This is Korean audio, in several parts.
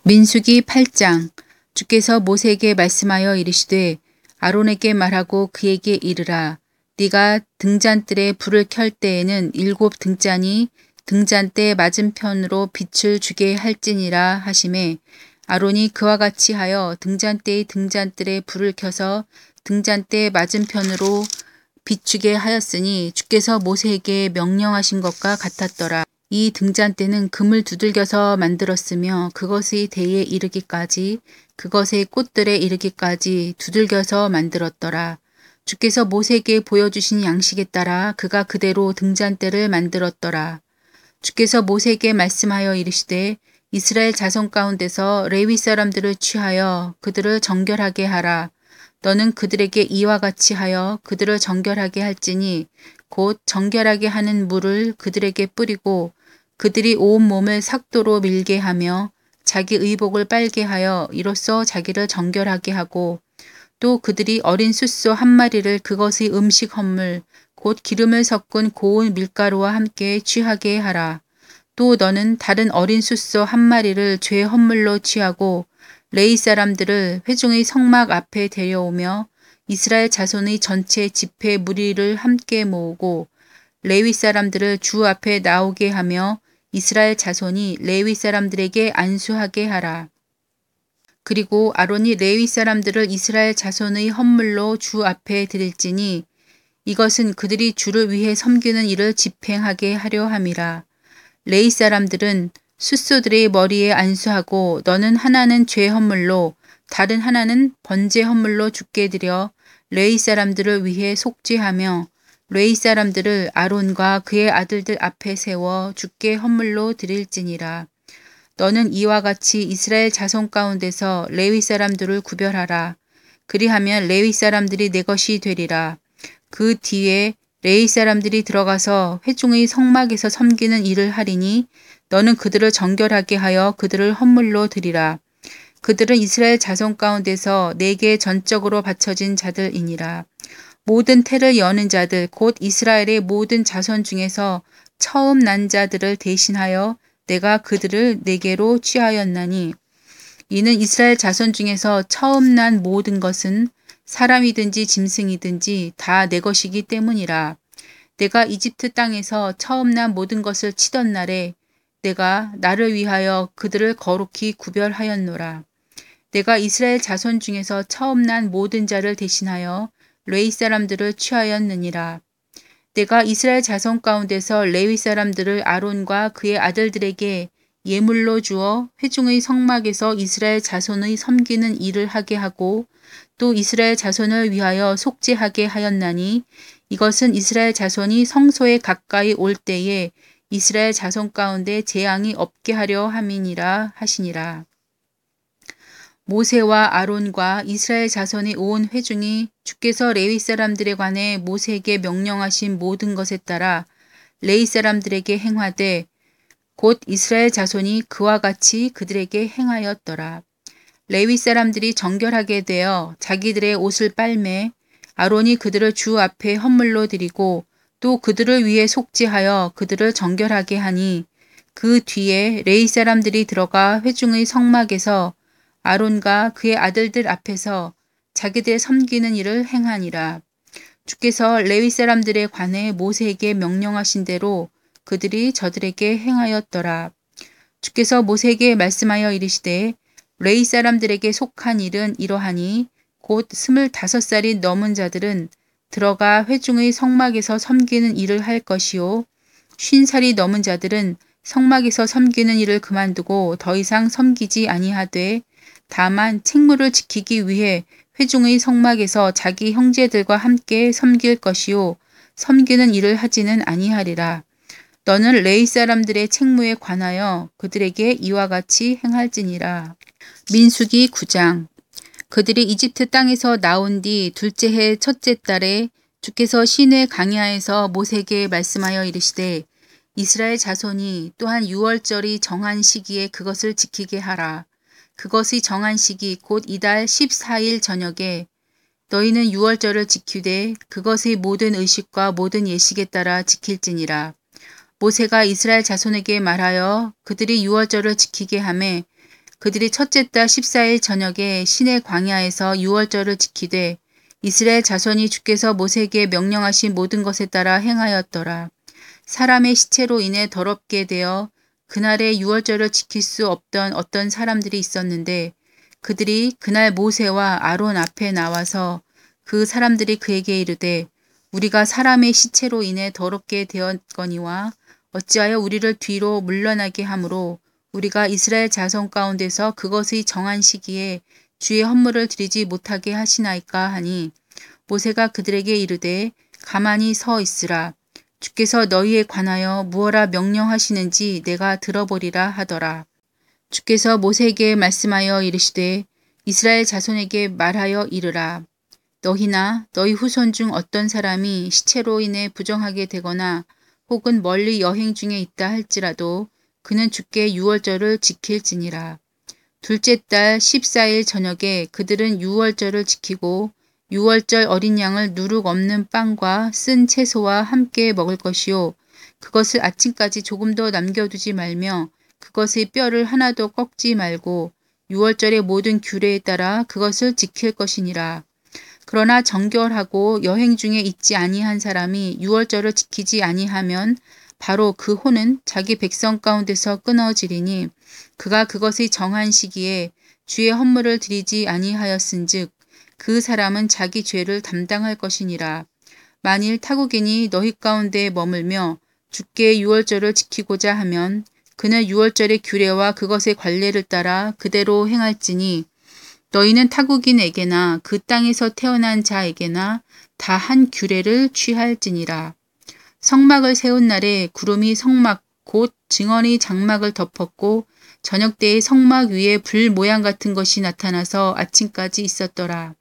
민수기 8장. 주께서 모세에게 말씀하여 이르시되 아론에게 말하고 그에게 이르라. 네가 등잔뜰에 불을 켤 때에는 7 등잔이 등잔대 맞은편으로 빛을 주게 할지니라 하시매 아론이 그와 같이 하여 등잔대의 등잔뜰에 불을 켜서 등잔대 맞은편으로 비추게 하였으니 주께서 모세에게 명령하신 것과 같았더라. 이 등잔대는 금을 두들겨서 만들었으며 그것의 대에 이르기까지 그것의 꽃들에 이르기까지 두들겨서 만들었더라. 주께서 모세에게 보여주신 양식에 따라 그가 그대로 등잔대를 만들었더라. 주께서 모세에게 말씀하여 이르시되 이스라엘 자손 가운데서 레위 사람들을 취하여 그들을 정결하게 하라. 너는 그들에게 이와 같이 하여 그들을 정결하게 할지니 곧 정결하게 하는 물을 그들에게 뿌리고 그들이 온 몸을 삭도로 밀게 하며 자기 의복을 빨게 하여 이로써 자기를 정결하게 하고 또 그들이 어린 숫소 1마리를 그것의 음식 헌물 곧 기름을 섞은 고운 밀가루와 함께 취하게 하라. 또 너는 다른 어린 숫소 1마리를 죄 헌물로 취하고 레위 사람들을 회중의 성막 앞에 데려오며 이스라엘 자손의 전체 집회 무리를 함께 모으고 레위 사람들을 주 앞에 나오게 하며 이스라엘 자손이 레위 사람들에게 안수하게 하라. 그리고 아론이 레위 사람들을 이스라엘 자손의 헌물로 주 앞에 드릴지니 이것은 그들이 주를 위해 섬기는 일을 집행하게 하려 함이라. 레위 사람들은 숫소들의 머리에 안수하고 너는 하나는 죄 헌물로 다른 하나는 번제 헌물로 주께 드려 레위 사람들을 위해 속죄하며 레위 사람들을 아론과 그의 아들들 앞에 세워 주께 헌물로 드릴지니라. 너는 이와 같이 이스라엘 자손 가운데서 레위 사람들을 구별하라. 그리하면 레위 사람들이 내 것이 되리라. 그 뒤에 레위 사람들이 들어가서 회중의 성막에서 섬기는 일을 하리니 너는 그들을 정결하게 하여 그들을 헌물로 드리라. 그들은 이스라엘 자손 가운데서 내게 전적으로 바쳐진 자들이니라. 모든 태를 여는 자들 곧 이스라엘의 모든 자손 중에서 처음 난 자들을 대신하여 내가 그들을 내게로 취하였나니 이는 이스라엘 자손 중에서 처음 난 모든 것은 사람이든지 짐승이든지 다 내 것이기 때문이라. 내가 이집트 땅에서 처음 난 모든 것을 치던 날에 내가 나를 위하여 그들을 거룩히 구별하였노라. 내가 이스라엘 자손 중에서 처음 난 모든 자를 대신하여 레위 사람들을 취하였느니라. 내가 이스라엘 자손 가운데서 레위 사람들을 아론과 그의 아들들에게 예물로 주어 회중의 성막에서 이스라엘 자손의 섬기는 일을 하게 하고 또 이스라엘 자손을 위하여 속죄하게 하였나니 이것은 이스라엘 자손이 성소에 가까이 올 때에 이스라엘 자손 가운데 재앙이 없게 하려 함이니라 하시니라. 모세와 아론과 이스라엘 자손의 온 회중이 주께서 레위 사람들에 관해 모세에게 명령하신 모든 것에 따라 레위 사람들에게 행하되 곧 이스라엘 자손이 그와 같이 그들에게 행하였더라. 레위 사람들이 정결하게 되어 자기들의 옷을 빨매 아론이 그들을 주 앞에 헌물로 드리고 또 그들을 위해 속죄하여 그들을 정결하게 하니 그 뒤에 레위 사람들이 들어가 회중의 성막에서 아론과 그의 아들들 앞에서 자기들 섬기는 일을 행하니라. 주께서 레위 사람들에 관해 모세에게 명령하신 대로 그들이 저들에게 행하였더라. 주께서 모세에게 말씀하여 이르시되 레위 사람들에게 속한 일은 이러하니 곧 25살이 넘은 자들은 들어가 회중의 성막에서 섬기는 일을 할 것이요 50살이 넘은 자들은 성막에서 섬기는 일을 그만두고 더 이상 섬기지 아니하되 다만 책무를 지키기 위해 회중의 성막에서 자기 형제들과 함께 섬길 것이요 섬기는 일을 하지는 아니하리라. 너는 레위 사람들의 책무에 관하여 그들에게 이와 같이 행할지니라. 민수기 9장. 그들이 이집트 땅에서 나온 뒤 둘째 해 첫째 달에 주께서 시내 강야에서 모세에게 말씀하여 이르시되 이스라엘 자손이 또한 6월절이 정한 시기에 그것을 지키게 하라. 그것의 정한 시기 곧 이달 14일 저녁에 너희는 6월절을 지키되 그것의 모든 의식과 모든 예식에 따라 지킬지니라. 모세가 이스라엘 자손에게 말하여 그들이 6월절을 지키게 하매 그들이 첫째 달 14일 저녁에 시내 광야에서 유월절을 지키되 이스라엘 자손이 주께서 모세에게 명령하신 모든 것에 따라 행하였더라. 사람의 시체로 인해 더럽게 되어 그날의 유월절을 지킬 수 없던 어떤 사람들이 있었는데 그들이 그날 모세와 아론 앞에 나와서 그 사람들이 그에게 이르되 우리가 사람의 시체로 인해 더럽게 되었거니와 어찌하여 우리를 뒤로 물러나게 하므로 우리가 이스라엘 자손 가운데서 그것의 정한 시기에 주의 헌물을 드리지 못하게 하시나이까 하니 모세가 그들에게 이르되 가만히 서 있으라. 주께서 너희에 관하여 무엇라 명령하시는지 내가 들어보리라 하더라. 주께서 모세에게 말씀하여 이르시되 이스라엘 자손에게 말하여 이르라. 너희나 너희 후손 중 어떤 사람이 시체로 인해 부정하게 되거나 혹은 멀리 여행 중에 있다 할지라도 그는 주께 유월절을 지킬지니라. 둘째 달 14일 저녁에 그들은 유월절을 지키고 유월절 어린 양을 누룩 없는 빵과 쓴 채소와 함께 먹을 것이요. 그것을 아침까지 조금도 남겨두지 말며 그것의 뼈를 하나도 꺾지 말고 유월절의 모든 규례에 따라 그것을 지킬 것이니라. 그러나 정결하고 여행 중에 있지 아니한 사람이 유월절을 지키지 아니하면 바로 그 혼은 자기 백성 가운데서 끊어지리니 그가 그것의 정한 시기에 주의 헌물을 드리지 아니하였은즉 그 사람은 자기 죄를 담당할 것이니라. 만일 타국인이 너희 가운데 머물며 주께 유월절을 지키고자 하면 그는 유월절의 규례와 그것의 관례를 따라 그대로 행할지니 너희는 타국인에게나 그 땅에서 태어난 자에게나 다 한 규례를 취할지니라. 성막을 세운 날에 구름이 성막 곧 증언의 장막을 덮었고 저녁 때에 성막 위에 불 모양 같은 것이 나타나서 아침까지 있었더라.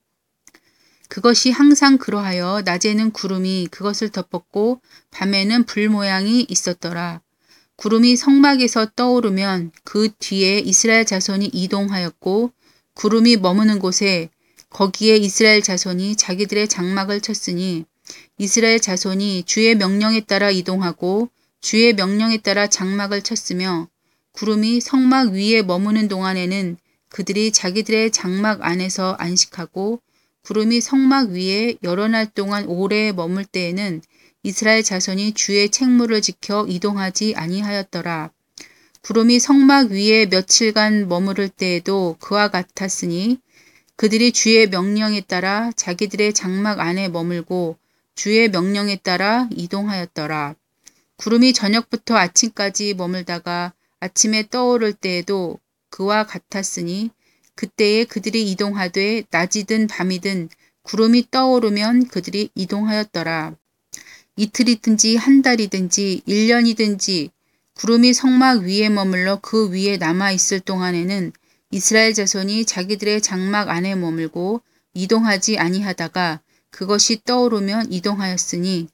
그것이 항상 그러하여 낮에는 구름이 그것을 덮었고 밤에는 불 모양이 있었더라. 구름이 성막에서 떠오르면 그 뒤에 이스라엘 자손이 이동하였고 구름이 머무는 곳에 거기에 이스라엘 자손이 자기들의 장막을 쳤으니 이스라엘 자손이 주의 명령에 따라 이동하고 주의 명령에 따라 장막을 쳤으며 구름이 성막 위에 머무는 동안에는 그들이 자기들의 장막 안에서 안식하고 구름이 성막 위에 여러 날 동안 오래 머물 때에는 이스라엘 자손이 주의 책무를 지켜 이동하지 아니하였더라. 구름이 성막 위에 며칠간 머무를 때에도 그와 같았으니 그들이 주의 명령에 따라 자기들의 장막 안에 머물고 주의 명령에 따라 이동하였더라. 구름이 저녁부터 아침까지 머물다가 아침에 떠오를 때에도 그와 같았으니 그때에 그들이 이동하되 낮이든 밤이든 구름이 떠오르면 그들이 이동하였더라. 이틀이든지 한 달이든지 1년이든지 구름이 성막 위에 머물러 그 위에 남아있을 동안에는 이스라엘 자손이 자기들의 장막 안에 머물고 이동하지 아니하다가 그것이 떠오르면 이동하였으니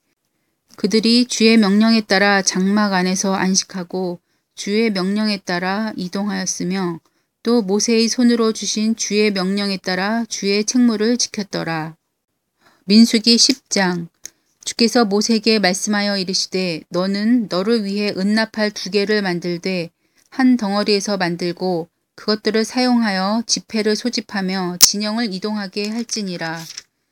그들이 주의 명령에 따라 장막 안에서 안식하고 주의 명령에 따라 이동하였으며 또 모세의 손으로 주신 주의 명령에 따라 주의 책무를 지켰더라. 민수기 10장. 주께서 모세에게 말씀하여 이르시되 너는 너를 위해 은나팔 2개를 만들되 한 덩어리에서 만들고 그것들을 사용하여 지폐를 소집하며 진영을 이동하게 할지니라.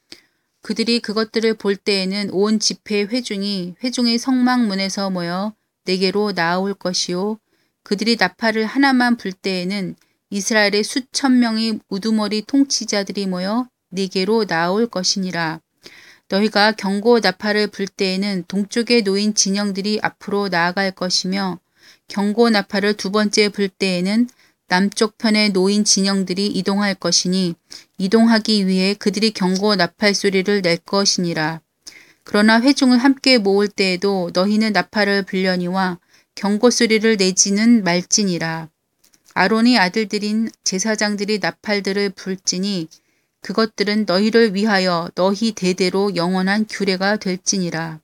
그들이 그것들을 볼 때에는 온 지폐 회중이 회중의 성막문에서 모여 내게로 나아올 것이요 그들이 나팔을 하나만 불 때에는 이스라엘의 수천 명의 우두머리 통치자들이 모여 네게로 나아올 것이니라. 너희가 경고 나팔을 불 때에는 동쪽에 놓인 진영들이 앞으로 나아갈 것이며 경고 나팔을 2번째 불 때에는 남쪽 편에 놓인 진영들이 이동할 것이니 이동하기 위해 그들이 경고 나팔 소리를 낼 것이니라. 그러나 회중을 함께 모을 때에도 너희는 나팔을 불려니와 경고 소리를 내지는 말지니라. 아론의 아들들인 제사장들이 나팔들을 불지니 그것들은 너희를 위하여 너희 대대로 영원한 규례가 될지니라.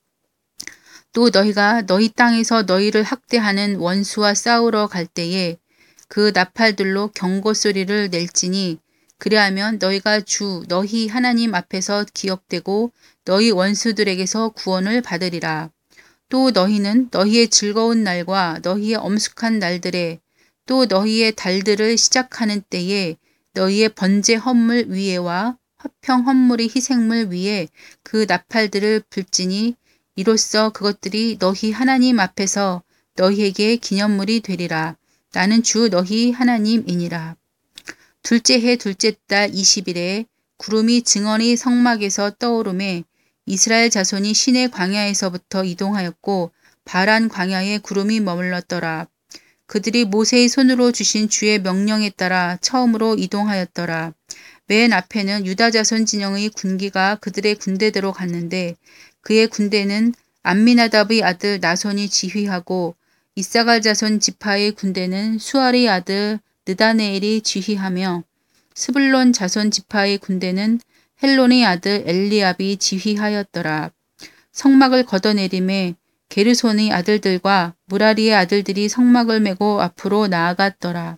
또 너희가 너희 땅에서 너희를 학대하는 원수와 싸우러 갈 때에 그 나팔들로 경고 소리를 낼지니 그리하면 너희가 주 너희 하나님 앞에서 기억되고 너희 원수들에게서 구원을 받으리라. 또 너희는 너희의 즐거운 날과 너희의 엄숙한 날들에 또 너희의 달들을 시작하는 때에 너희의 번제 헌물 위에와 화평 헌물의 희생물 위에 그 나팔들을 불지니 이로써 그것들이 너희 하나님 앞에서 너희에게 기념물이 되리라. 나는 주 너희 하나님이니라. 둘째 해 둘째 달 20일에 구름이 증언의 성막에서 떠오르매 이스라엘 자손이 시내 광야에서부터 이동하였고 바란 광야에 구름이 머물렀더라. 그들이 모세의 손으로 주신 주의 명령에 따라 처음으로 이동하였더라. 맨 앞에는 유다 자손 진영의 군기가 그들의 군대대로 갔는데 그의 군대는 암미나답의 아들 나손이 지휘하고 이사갈 자손 지파의 군대는 수알의 아들 느다네엘이 지휘하며 스불론 자손 지파의 군대는 헬론의 아들 엘리압이 지휘하였더라. 성막을 걷어내림에 게르손의 아들들과 무라리의 아들들이 성막을 메고 앞으로 나아갔더라.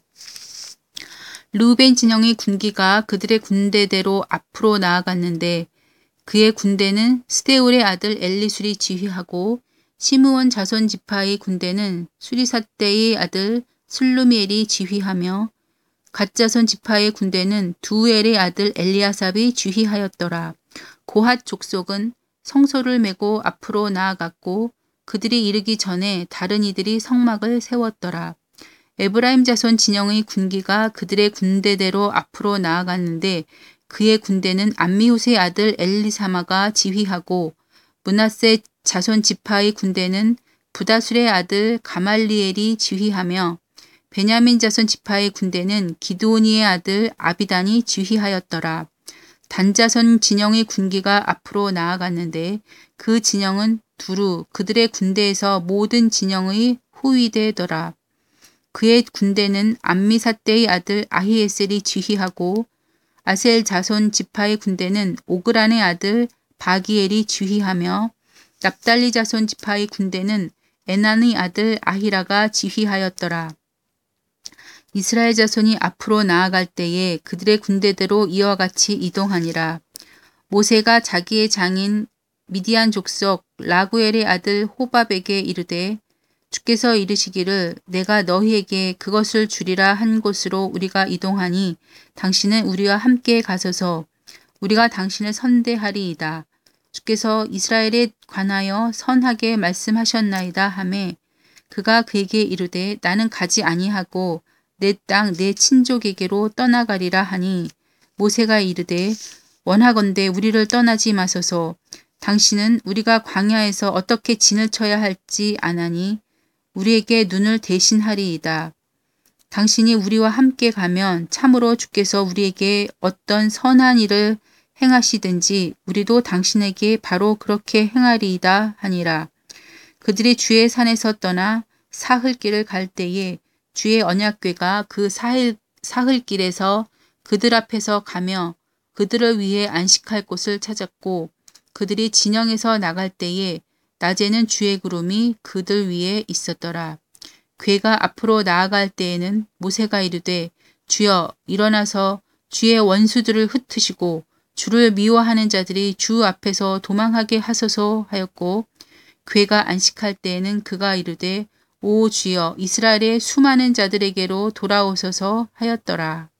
르우벤 진영의 군기가 그들의 군대대로 앞으로 나아갔는데 그의 군대는 스데울의 아들 엘리술이 지휘하고 시므온 자손 지파의 군대는 수리삿대의 아들 슬루미엘이 지휘하며 갓자손 지파의 군대는 두엘의 아들 엘리아삽이 지휘하였더라. 고핫 족속은 성소를 메고 앞으로 나아갔고 그들이 이르기 전에 다른 이들이 성막을 세웠더라. 에브라임 자손 진영의 군기가 그들의 군대대로 앞으로 나아갔는데 그의 군대는 암미후스의 아들 엘리사마가 지휘하고 므낫세 자손 지파의 군대는 부다술의 아들 가말리엘이 지휘하며 베냐민 자손 지파의 군대는 기드오니의 아들 아비단이 지휘하였더라. 단자손 진영의 군기가 앞으로 나아갔는데 그 진영은 두루 그들의 군대에서 모든 진영의 후위대더라. 그의 군대는 암미삿대의 아들 아히에셀이 지휘하고 아셀 자손 지파의 군대는 오그란의 아들 바기엘이 지휘하며 납달리 자손 지파의 군대는 에난의 아들 아히라가 지휘하였더라. 이스라엘 자손이 앞으로 나아갈 때에 그들의 군대대로 이와 같이 이동하니라. 모세가 자기의 장인 미디안 족속 라구엘의 아들 호밥에게 이르되 주께서 이르시기를 내가 너희에게 그것을 주리라 한 곳으로 우리가 이동하니 당신은 우리와 함께 가소서 우리가 당신을 선대하리이다. 주께서 이스라엘에 관하여 선하게 말씀하셨나이다 하매 그가 그에게 이르되 나는 가지 아니하고 내 땅 내 친족에게로 떠나가리라 하니 모세가 이르되 원하건대 우리를 떠나지 마소서 당신은 우리가 광야에서 어떻게 진을 쳐야 할지 아나니 우리에게 눈을 대신하리이다. 당신이 우리와 함께 가면 참으로 주께서 우리에게 어떤 선한 일을 행하시든지 우리도 당신에게 바로 그렇게 행하리이다 하니라. 그들이 주의 산에서 떠나 사흘길을 갈 때에 주의 언약궤가 그 사흘길에서 그들 앞에서 가며 그들을 위해 안식할 곳을 찾았고 그들이 진영에서 나갈 때에 낮에는 주의 구름이 그들 위에 있었더라. 궤가 앞으로 나아갈 때에는 모세가 이르되 주여 일어나서 주의 원수들을 흩으시고 주를 미워하는 자들이 주 앞에서 도망하게 하소서 하였고 궤가 안식할 때에는 그가 이르되 오 주여 이스라엘의 수많은 자들에게로 돌아오소서 하였더라.